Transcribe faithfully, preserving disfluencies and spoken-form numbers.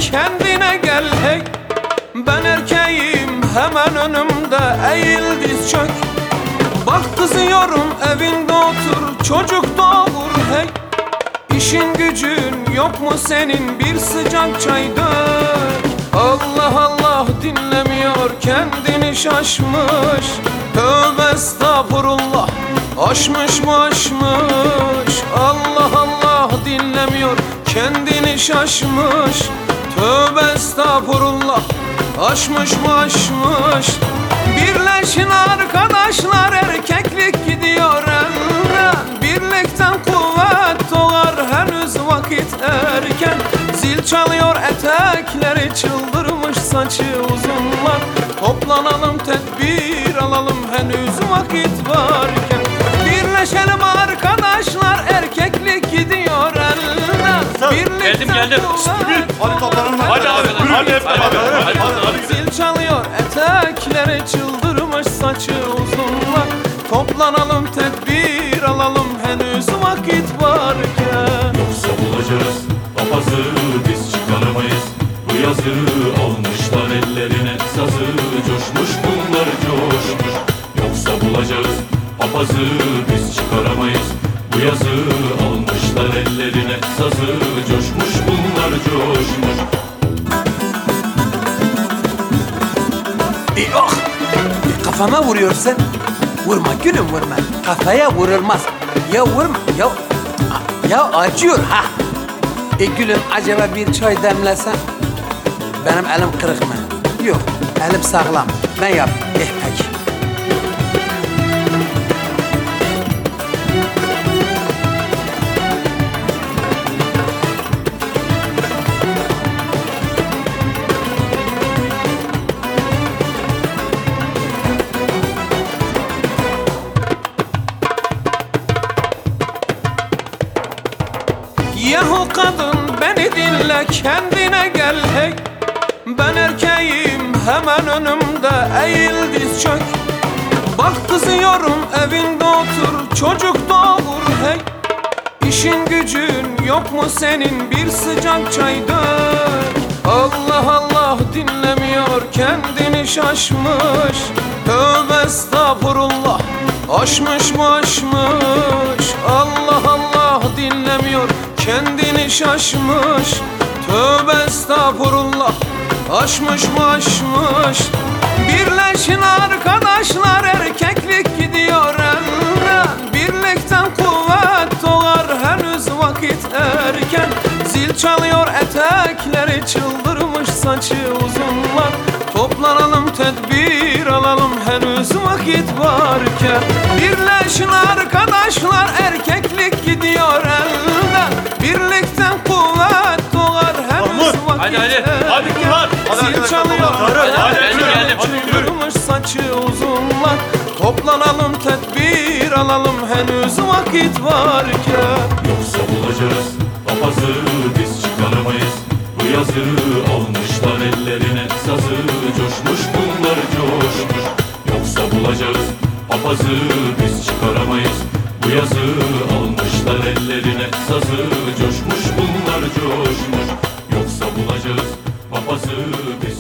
kendine gel hey. Ben erkeğim hemen önümde, eğil diz çök. Bak kızıyorum evinde otur, çocuk doğur hey. İşin gücün yok mu senin, bir sıcak çay dök. Allah Allah dinlemiyor, kendini şaşmış. Tövbe estağfurullah, aşmış mı aşmış. Allah Allah dinlemiyor, kendini şaşmış. Tövbe estağfurullah, aşmış mı aşmış. Birleşin arkadaşlar, erkeklik gidiyor elden. Birlikten kuvvet doğar, henüz vakit erken. Zil çalıyor, etekleri çıldırmış, saçı uzunlar. Toplanalım, tedbir alalım, henüz vakit varken. Birleşelim arkadaşlar, erkeklik gidiyor elden. Geldim geldim. Hadi toplanalım. Hadi abi. Hadi hep beraber. Zil çalıyor, etekleri çıldırmış, saçı uzunlar. Toplanalım, tedbir alalım, henüz vakit varken. Yoksa bulacağız papazı, biz çıkaramayız. Bu yazı almışlar ellerine sazı, coşmuş bunlar coşmuş. Yoksa bulacağız papazı, biz çıkaramayız. Bu yazı almışlar ellerine sazı, coşmuş bunlar coşmuş. Yok, kafama vuruyorsun. Vurma gülüm, vurma. Kafaya vurulmaz. Ya vurma, ya ya acıyor ha. E gülüm, acaba bir çay demlesen? Benim elim kırık mı? Yok, elim sağlam. Ben yap. Eh peki. Yahu kadın beni dinle, kendine gel hey. Ben erkeğim hemen önümde, eğil diz çök. Bak kızıyorum evinde otur, çocuk doğur hey. İşin gücün yok mu senin, bir sıcak çay dök. Allah Allah dinlemiyor, kendini şaşmış. Tövbe estağfurullah, aşmış mı aşmış. Allah Allah dinlemiyor, kendini şaşmış. Tövbe estağfurullah, aşmış mı aşmış. Birleşin arkadaşlar, erkeklik gidiyor elden. Birlikten kuvvet doğar, henüz vakit erken. Zil çalıyor, etekleri çıldırmış, saçı uzunlar. Toplanalım, tedbir alalım, henüz vakit varken. Birleşin arkadaşlar, erkeklik gidiyor elden. Birlikten kuvvet doğar, henüz vakit Hadi, hadi. erken. Hadi bunlar. Zil çalıyor, Hadi, etekleri geldim. çıldırmış, saçı uzunlar. Toplanalım, tedbir alalım, henüz vakit varken. Yoksa bulacağız papazı, biz çıkaramayız. Bu yazı almışlar ellerine sazı, coşmuş bunlar coşmuş. Yoksa bulacağız papazı, biz çıkaramayız. Bu yazı almışlar ellerine sazı, coşmuş bunlar coşmuş. Yoksa bulacağız papazı, biz